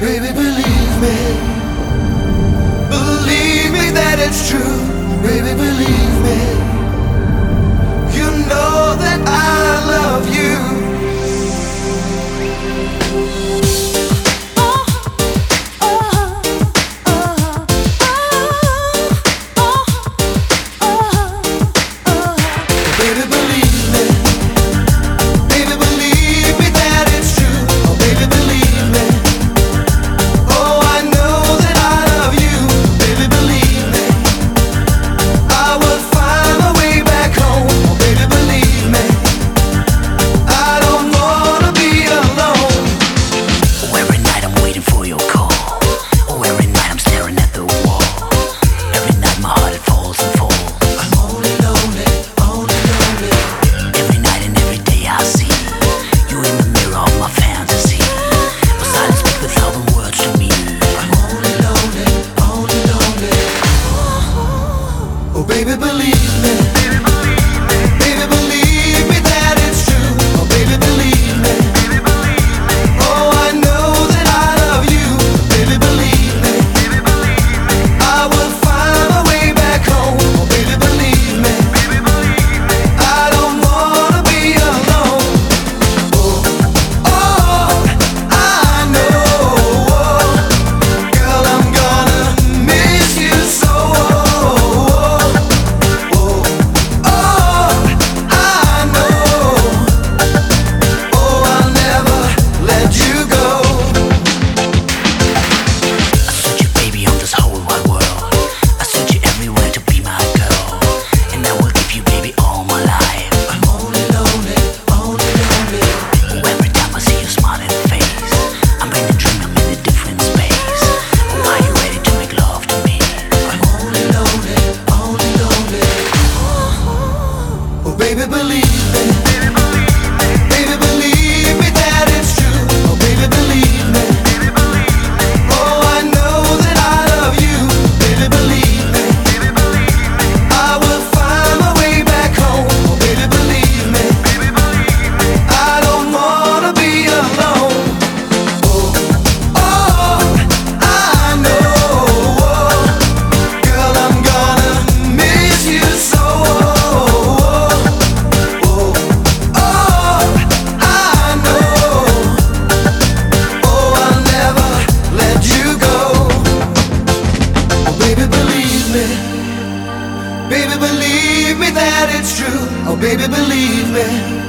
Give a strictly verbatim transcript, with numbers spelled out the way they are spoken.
Baby, believe me. Believe me that it's true. Baby, believe me. You know that I love you. Baby, believe me. Baby, believe me that it's true. Oh, baby, believe me. Oh, I know that I love you. Baby, believe me. I will find my way back home. Oh, baby, believe me. I don't wanna be alone. Oh, oh, I know. Girl, I'm gonna miss you so. Baby, believe me. Baby, believe me that it's true. Oh, baby, believe me. Oh, I know that I love you. Baby, believe me. I will find my way back home. Oh, baby, believe me. I don't wanna be alone. Oh, oh, I know. Girl, I'm gonna miss you so. Baby, believe me that it's true. Oh, baby, believe me.